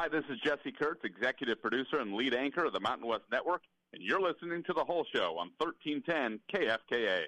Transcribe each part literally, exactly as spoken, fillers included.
Hi, this is Jesse Kurtz, executive producer and lead anchor of the Mountain West Network, and you're listening to The Whole Show on thirteen ten K F K A.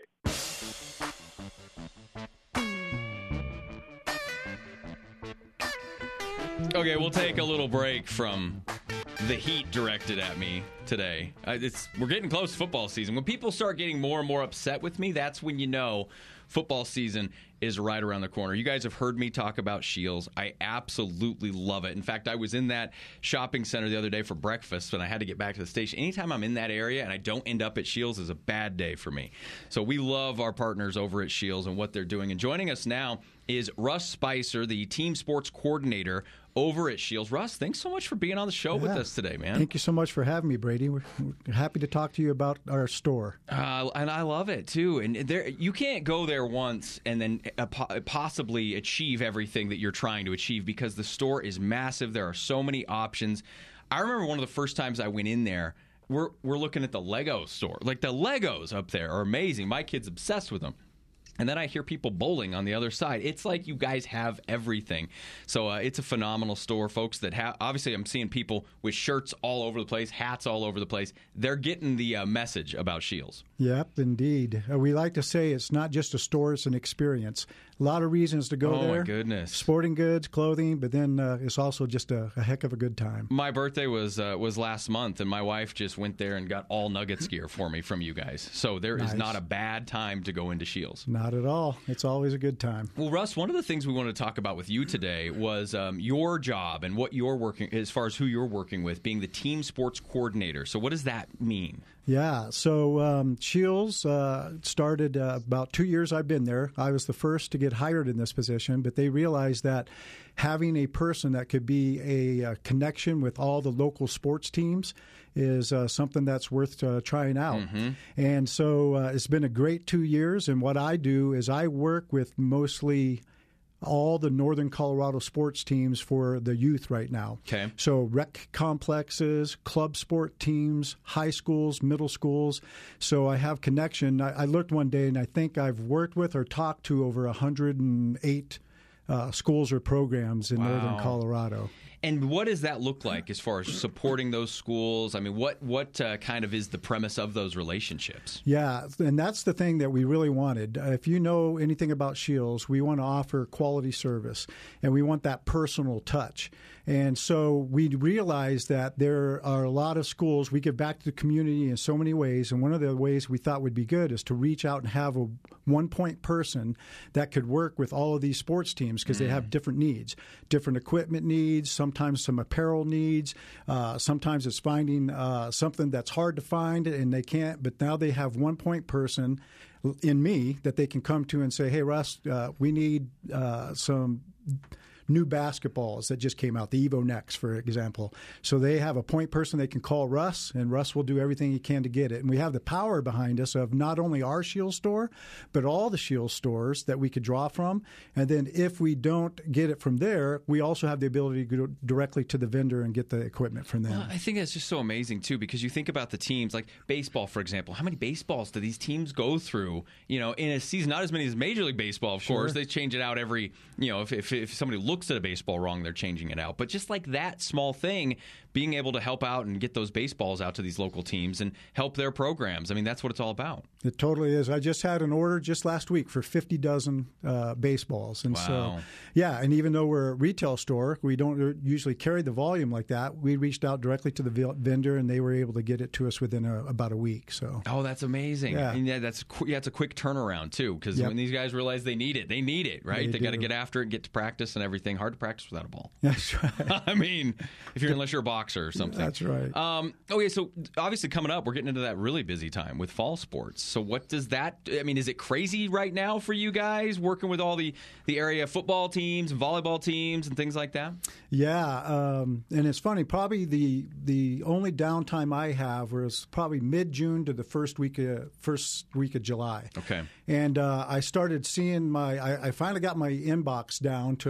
Okay, we'll take a little break from the heat directed at me today. Uh, it's we're getting close to football season. When people start getting more and more upset with me, that's when you know football season is right around the corner. You guys have heard me talk about Scheels. I absolutely love it. In fact, I was in that shopping center the other day for breakfast when I had to get back to the station. Anytime I'm in that area and I don't end up at Scheels is a bad day for me. So we love our partners over at Scheels and what they're doing. And joining us now is Russ Spicer, the team sports coordinator over at Scheels. Russ, thanks so much for being on the show yeah. with us today, man. Thank you so much for having me, Brady. We're, we're happy to talk to you about our store. Uh, and I love it, too. And there, you can't go there once and then uh, possibly achieve everything that you're trying to achieve because the store is massive. There are so many options. I remember one of the first times I went in there, we're, we're looking at the Lego store. Like, the Legos up there are amazing. My kid's obsessed with them. And then I hear people bowling on the other side. It's like you guys have everything. So uh, it's a phenomenal store, folks. That ha- obviously I'm seeing people with shirts all over the place, hats all over the place. They're getting the uh, message about Scheels. Yep, indeed. Uh, we like to say it's not just a store, it's an experience. A lot of reasons to go oh, there. Oh, my goodness. Sporting goods, clothing, but then uh, it's also just a, a heck of a good time. My birthday was uh, was last month, and my wife just went there and got all Nuggets gear for me from you guys. So there nice. is not a bad time to go into Scheels. Not at all. It's always a good time. Well, Russ, one of the things we wanted to talk about with you today was um, your job and what you're working, as far as who you're working with, being the team sports coordinator. So what does that mean? Yeah, so um, Scheels uh, started uh, about two years I've been there. I was the first to get hired in this position, but they realized that having a person that could be a, a connection with all the local sports teams is uh, something that's worth uh, trying out. Mm-hmm. And so uh, it's been a great two years, and what I do is I work with mostly all the Northern Colorado sports teams for the youth right now. Okay. So rec complexes, club sport teams, high schools, middle schools. So I have connection. I, I looked one day, and I think I've worked with or talked to over one hundred eight uh, schools or programs in wow. Northern Colorado. And what does that look like as far as supporting those schools? I mean, what what uh, kind of is the premise of those relationships? Yeah, and that's the thing that we really wanted. Uh, if you know anything about Scheels, we want to offer quality service, and we want that personal touch. And so we realized that there are a lot of schools. We give back to the community in so many ways, and one of the ways we thought would be good is to reach out and have a one-point person that could work with all of these sports teams because mm. they have different needs, different equipment needs, some Sometimes some apparel needs. Uh, sometimes it's finding uh, something that's hard to find and they can't. But now they have one point person in me that they can come to and say, "Hey, Russ, uh, we need uh, some new basketballs that just came out, the Evo Next, for example." So they have a point person they can call Russ, and Russ will do everything he can to get it. And we have the power behind us of not only our Scheels store, but all the Scheels stores that we could draw from. And then if we don't get it from there, we also have the ability to go directly to the vendor and get the equipment from them. Well, I think that's just so amazing, too, because you think about the teams, like baseball, for example. How many baseballs do these teams go through, you know, in a season? Not as many as Major League Baseball, of sure. course. They change it out every, you know, if, if, if somebody looks looks at a baseball wrong, they're changing it out. But just like that small thing, being able to help out and get those baseballs out to these local teams and help their programs, I mean, that's what it's all about. It totally is. I just had an order just last week for fifty dozen uh, baseballs. And wow. so, yeah, and even though we're a retail store, we don't usually carry the volume like that. We reached out directly to the vendor, and they were able to get it to us within a, about a week. So, oh, that's amazing. Yeah, and yeah, that's yeah, it's a quick turnaround too, because yep. when these guys realize they need it, they need it, right? They, they got to get after it, get to practice and everything. Hard to practice without a ball. That's right. I mean, if you're unless you're a boxer or something. That's right. Um, okay, so obviously coming up, we're getting into that really busy time with fall sports. So what does that? I mean, is it crazy right now for you guys working with all the the area football teams and volleyball teams and things like that? Yeah, um, and it's funny. Probably the the only downtime I have was probably mid June to the first week of first week of July. Okay, and uh, I started seeing my. I, I finally got my inbox down to like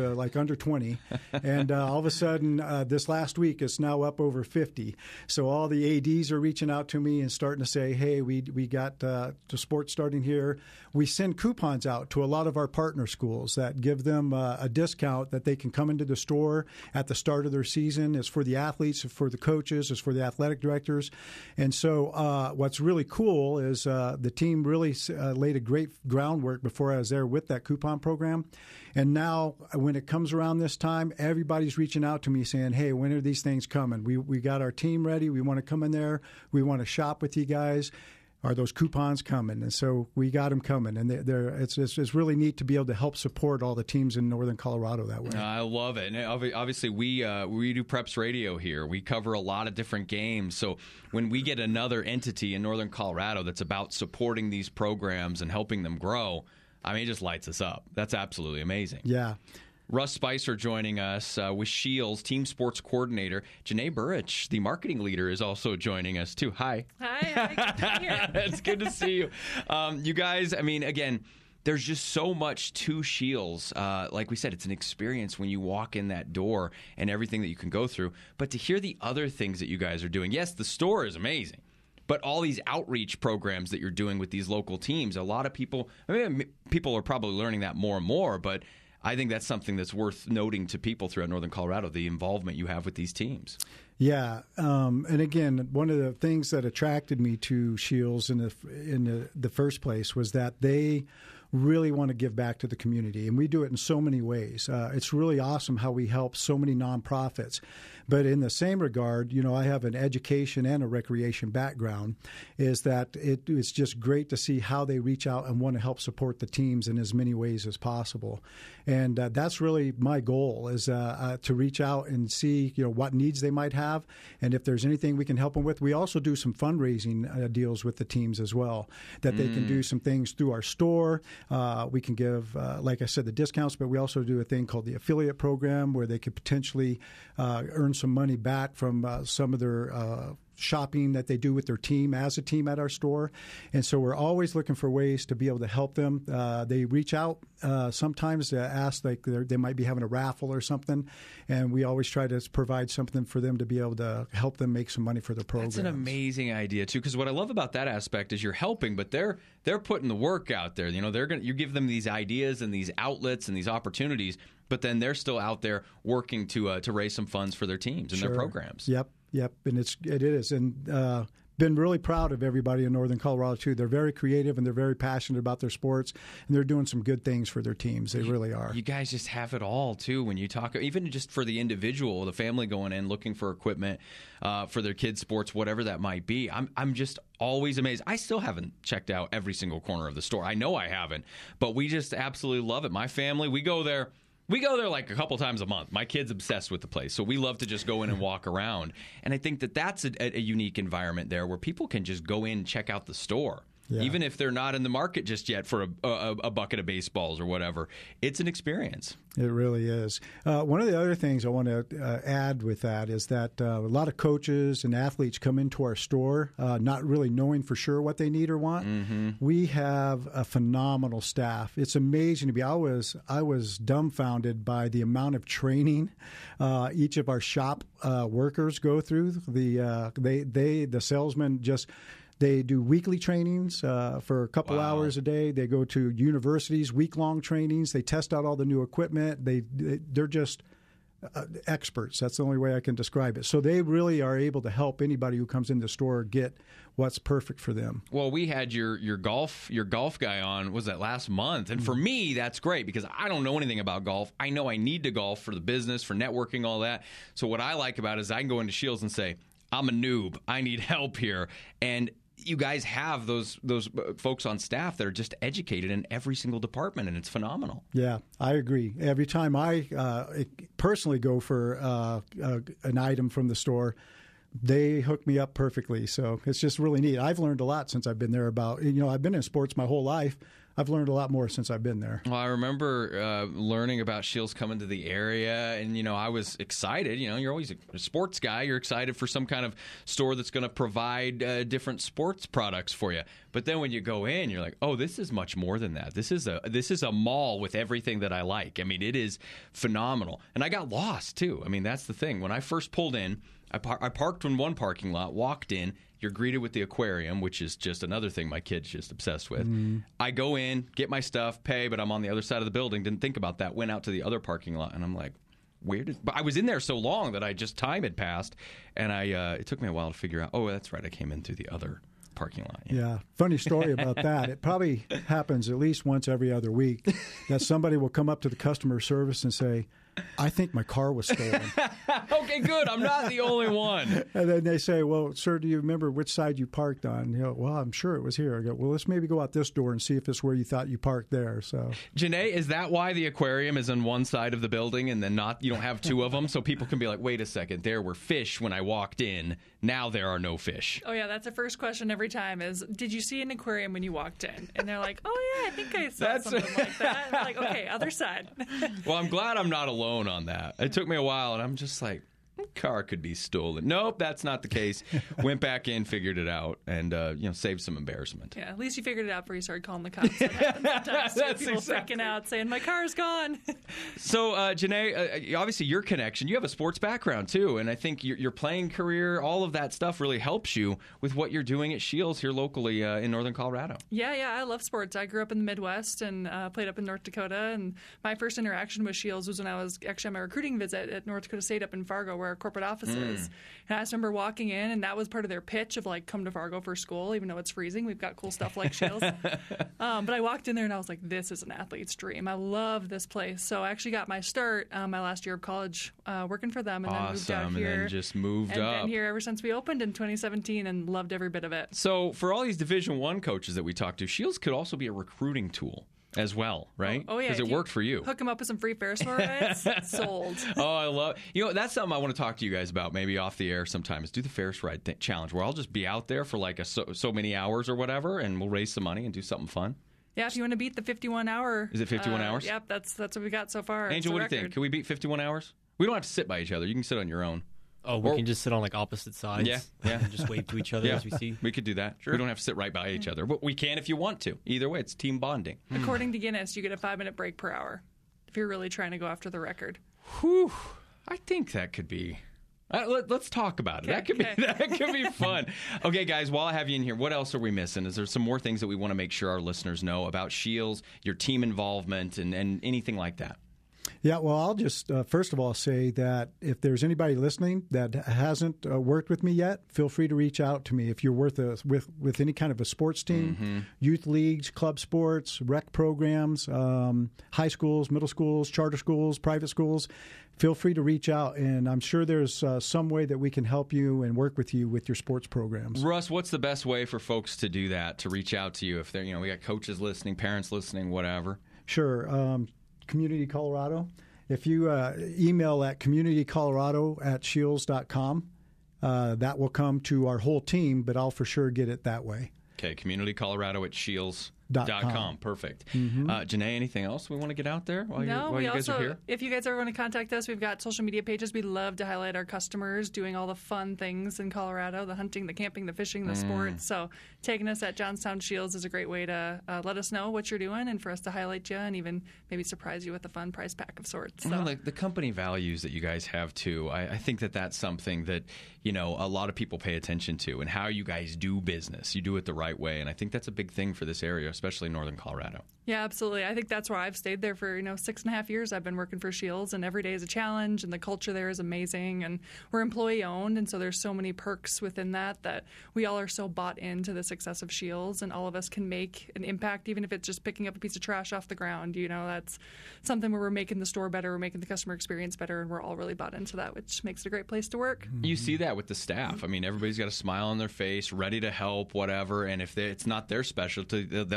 under twenty. And uh, all of a sudden, uh, this last week, it's now up over fifty. So all the A Ds are reaching out to me and starting to say, hey, we we got uh, the sports starting here. We send coupons out to a lot of our partner schools that give them uh, a discount that they can come into the store at the start of their season. It's for the athletes, it's for the coaches, it's for the athletic directors. And so uh, what's really cool is uh, the team really uh, laid a great groundwork before I was there with that coupon program. And now when it comes around this time, everybody's reaching out to me saying, hey, when are these things coming? We, we got our team ready. We want to come in there. We want to shop with you guys. Are those coupons coming? And so we got them coming, and they're, they're, it's, it's it's really neat to be able to help support all the teams in Northern Colorado that way. I love it. And obviously, we uh, we do Preps Radio here. We cover a lot of different games. So when we get another entity in Northern Colorado that's about supporting these programs and helping them grow, I mean, it just lights us up. That's absolutely amazing. Yeah. Russ Spicer joining us uh, with Shields, team sports coordinator. Janae Burrich, the marketing leader, is also joining us, too. Hi. Hi. Good to be here. It's good to see you. Um, you guys, I mean, again, there's just so much to Shields. Uh, like we said, it's an experience when you walk in that door and everything that you can go through. But to hear the other things that you guys are doing, yes, the store is amazing. But all these outreach programs that you're doing with these local teams, a lot of people, I mean, people are probably learning that more and more, but I think that's something that's worth noting to people throughout Northern Colorado, the involvement you have with these teams. Yeah, um, and again, one of the things that attracted me to Shields in the in the, the first place was that they really want to give back to the community, and we do it in so many ways. Uh, it's really awesome how we help so many nonprofits. But in the same regard, you know, I have an education and a recreation background, is that it, it's just great to see how they reach out and want to help support the teams in as many ways as possible. And uh, that's really my goal, is uh, uh, to reach out and see, you know, what needs they might have, and if there's anything we can help them with. We also do some fundraising uh, deals with the teams as well, that mm. they can do some things through our store. Uh, we can give, uh, like I said, the discounts, but we also do a thing called the affiliate program where they could potentially uh, earn some money back from uh, some of their uh, shopping that they do with their team as a team at our store. And so we're always looking for ways to be able to help them. Uh, they reach out uh, sometimes to ask, like they might be having a raffle or something, and we always try to provide something for them to be able to help them make some money for their program. That's an amazing idea too, because what I love about that aspect is you're helping, but they're they're putting the work out there. You know, they're gonna you give them these ideas and these outlets and these opportunities, but then they're still out there working to uh, to raise some funds for their teams and sure. their programs. Yep. Yep, and it's it is, and uh, been really proud of everybody in Northern Colorado too. They're very creative and they're very passionate about their sports, and they're doing some good things for their teams. They you, really are. You guys just have it all too. When you talk, even just for the individual, the family going in looking for equipment uh, for their kids' sports, whatever that might be. I'm I'm just always amazed. I still haven't checked out every single corner of the store. I know I haven't, but we just absolutely love it. My family, we go there. We go there like a couple times a month. My kid's obsessed with the place, so we love to just go in and walk around. And I think that that's a, a unique environment there where people can just go in and check out the store. Yeah. Even if they're not in the market just yet for a, a, a bucket of baseballs or whatever. It's an experience. It really is. Uh, one of the other things I want to uh, add with that is that uh, a lot of coaches and athletes come into our store uh, not really knowing for sure what they need or want. Mm-hmm. We have a phenomenal staff. It's amazing to be. I was I was dumbfounded by the amount of training uh, each of our shop uh, workers go through. The uh, they they the salesmen just. They do weekly trainings uh, for a couple wow. hours a day. They go to universities, week-long trainings. They test out all the new equipment. They, they, they're just uh, experts. That's the only way I can describe it. So they really are able to help anybody who comes in the store get what's perfect for them. Well, we had your your golf your golf guy on, was that last month? And for me, that's great because I don't know anything about golf. I know I need to golf for the business, for networking, all that. So what I like about it is I can go into Shields and say, I'm a noob. I need help here. And you guys have those those folks on staff that are just educated in every single department, and it's phenomenal. Yeah, I agree. Every time I uh, personally go for uh, uh, an item from the store, they hook me up perfectly. So it's just really neat. I've learned a lot since I've been there about, you know, I've been in sports my whole life. I've learned a lot more since I've been there. Well, I remember uh, learning about Scheels coming to the area, and, you know, I was excited. You know, you're always a sports guy. You're excited for some kind of store that's going to provide uh, different sports products for you. But then when you go in, you're like, oh, this is much more than that. This is a this is a mall with everything that I like. I mean, it is phenomenal. And I got lost, too. I mean, that's the thing. When I first pulled in, I, par- I parked in one parking lot, walked in. You're greeted with the aquarium, which is just another thing my kid's just obsessed with. Mm. I go in, get my stuff, pay, but I'm on the other side of the building. Didn't think about that. Went out to the other parking lot, and I'm like, where did... But I was in there so long that I just... Time had passed, and I uh, it took me a while to figure out, oh, that's right, I came in through the other parking lot. Yeah. yeah. Funny story about that. It probably happens at least once every other week that somebody will come up to the customer service and say, I think my car was stolen. Okay, good. I'm not the only one. And then they say, well, sir, do you remember which side you parked on? You know, well, I'm sure it was here. I go, well, let's maybe go out this door and see if it's where you thought you parked there. So, Janae, is that why the aquarium is on one side of the building and then not, you don't have two of them? So people can be like, wait a second, there were fish when I walked in. Now there are no fish. Oh, yeah, that's the first question every time is, did you see an aquarium when you walked in? And they're like, oh, yeah, I think I saw that's... something like that. And I'm like, okay, other side. Well, I'm glad I'm not alone on that. It took me a while, and I'm just like, car could be stolen. Nope, that's not the case. Went back in, figured it out, and uh, you know, saved some embarrassment. Yeah, at least you figured it out before you started calling the cops. Sometimes that's people exactly. freaking out saying, my car's gone. So, uh, Janae, uh, obviously your connection, you have a sports background too, and I think your, your playing career, all of that stuff really helps you with what you're doing at Scheels here locally uh, in Northern Colorado. Yeah, yeah, I love sports. I grew up in the Midwest and uh, played up in North Dakota, and my first interaction with Scheels was when I was actually on my recruiting visit at North Dakota State up in Fargo, where our corporate office is. Mm. And I just remember walking in, and that was part of their pitch of, like, come to Fargo for school, even though it's freezing. We've got cool stuff like Scheels. um, but I walked in there, and I was like, this is an athlete's dream. I love this place. So I actually got my start um, my last year of college uh, working for them, and awesome. then moved out here. And then just moved and up. And been here ever since we opened in twenty seventeen and loved every bit of it. So for all these Division One coaches that we talked to, Scheels could also be a recruiting tool as well, right? Oh, oh yeah. Because it you worked for you. Hook them up with some free Ferris wheel rides. Sold. Oh, I love You know, that's something I want to talk to you guys about maybe off the air sometime is do the Ferris ride th- challenge where I'll just be out there for like a so, so many hours or whatever, and we'll raise some money and do something fun. Yeah, if you want to beat the fifty-one hour. Is it fifty-one uh, hours? Yep, that's that's what we got so far. Angel, what do you think? Can we beat fifty-one hours? We don't have to sit by each other. You can sit on your own. Oh, we or, can just sit on like opposite sides. Yeah, yeah. And just wave to each other yeah, as we see. We could do that. Sure. We don't have to sit right by each other, but we can if you want to. Either way, it's team bonding. According to Guinness, you get a five-minute break per hour if you're really trying to go after the record. Whew. I think that could be... Uh, let, let's talk about it. Okay, that could okay. be that could be fun. Okay, guys, while I have you in here, what else are we missing? Is there some more things that we want to make sure our listeners know about Scheels, your team involvement, and, and anything like that? Yeah, well, I'll just uh, first of all say that if there's anybody listening that hasn't uh, worked with me yet, feel free to reach out to me. If you're worth a, with with any kind of a sports team, mm-hmm. youth leagues, club sports, rec programs, um, high schools, middle schools, charter schools, private schools, feel free to reach out, and I'm sure there's uh, some way that we can help you and work with you with your sports programs. Russ, what's the best way for folks to do that, to reach out to you? If they're, you know, we got coaches listening, parents listening, whatever. Sure. Um, Community Colorado. If you uh, email at communitycolorado at scheels dot com, uh, that will come to our whole team, but I'll for sure get it that way. Okay, communitycolorado at scheels dot com. Dot com. Perfect. Mm-hmm. Uh, Janae, anything else we want to get out there while, no, you're, while we you guys also, are here? If you guys ever want to contact us, we've got social media pages. We love to highlight our customers doing all the fun things in Colorado, the hunting, the camping, the fishing, the mm. sports. So taking us at Johnstown Scheels is a great way to uh, let us know what you're doing and for us to highlight you and even maybe surprise you with a fun prize pack of sorts. So. Well, the, the company values that you guys have, too, I, I think that that's something that, you know, a lot of people pay attention to and how you guys do business. You do it the right way, and I think that's a big thing for this area, especially Northern Colorado. Yeah, absolutely. I think that's why I've stayed there for, you know, six and a half years. I've been working for Scheels, and every day is a challenge, and the culture there is amazing, and we're employee-owned, and so there's so many perks within that that we all are so bought into the success of Scheels, and all of us can make an impact, even if it's just picking up a piece of trash off the ground. You know, that's something where we're making the store better, we're making the customer experience better, and we're all really bought into that, which makes it a great place to work. You see that with the staff. I mean, everybody's got a smile on their face, ready to help, whatever, and if they, it's not their specialty, they'll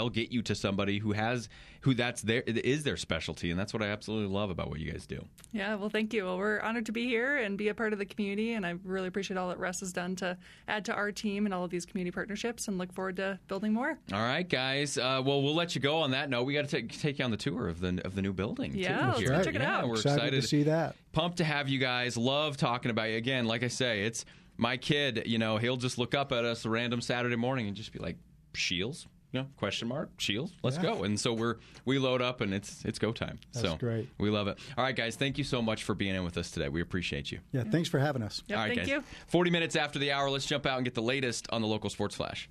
they'll get you to somebody who has who that's their is their specialty, and that's what I absolutely love about what you guys do. Yeah, well, thank you. Well, we're honored to be here and be a part of the community, and I really appreciate all that Russ has done to add to our team and all of these community partnerships, and look forward to building more. All right, guys. Uh, well, we'll let you go on that note. We got to take, take you on the tour of the of the new building. Yeah, too, let's here. go check it yeah, out. We're excited, excited to see that. Pumped to have you guys. Love talking about you. Again, like I say, it's my kid. You know, he'll just look up at us a random Saturday morning and just be like, Shields? You know, question mark, Shields, let's Yeah. go. And so we're we load up and it's it's go time. That's so great. We love it. All right, guys, thank you so much for being in with us today. We appreciate you. Yeah, thanks for having us. Yep, All right, thank guys. you. forty minutes after the hour, let's jump out and get the latest on the local sports flash.